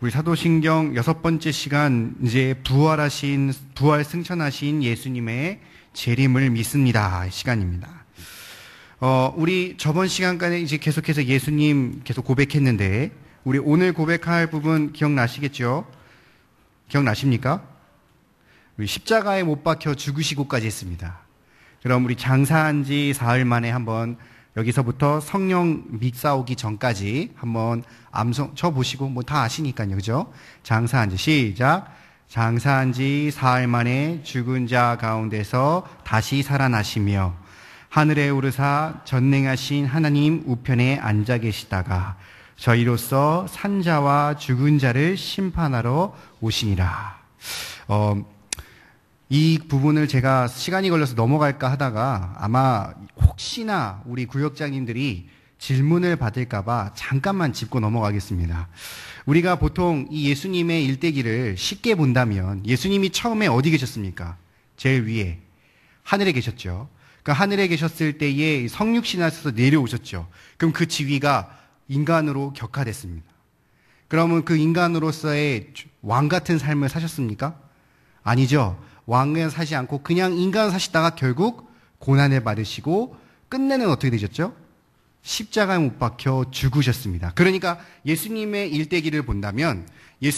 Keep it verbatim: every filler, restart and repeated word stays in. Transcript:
우리 사도신경 여섯 번째 시간, 이제 부활하신, 부활 승천하신 예수님의 재림을 믿습니다. 시간입니다. 어, 우리 저번 시간까지 이제 계속해서 예수님 계속 고백했는데, 우리 오늘 고백할 부분 기억나시겠죠? 기억나십니까? 우리 십자가에 못 박혀 죽으시고까지 했습니다. 그럼 우리 장사한 지 사흘 만에 한번 여기서부터 성령 믹사오기 전까지 한번 암송 쳐보시고, 뭐 다 아시니까요. 그죠? 장사한 지, 시작. 장사한 지 사흘 만에 죽은 자 가운데서 다시 살아나시며 하늘에 오르사 전능하신 하나님 우편에 앉아 계시다가 저희로서 산 자와 죽은 자를 심판하러 오시니라. 어, 이 부분을 제가 시간이 걸려서 넘어갈까 하다가 아마 혹시나 우리 구역장님들이 질문을 받을까봐 잠깐만 짚고 넘어가겠습니다. 우리가 보통 이 예수님의 일대기를 쉽게 본다면 예수님이 처음에 어디 계셨습니까? 제일 위에 하늘에 계셨죠. 그러니까 하늘에 계셨을 때에 성육신하셔서 내려오셨죠. 그럼 그 지위가 인간으로 격화됐습니다. 그러면 그 인간으로서의 왕 같은 삶을 사셨습니까? 아니죠. 왕은 사시 않고 그냥 인간 사시다가 결국 고난을 받으시고 끝내는 어떻게 되셨죠? 십자가에 못 박혀 죽으셨습니다. 그러니까 예수님의 일대기를 본다면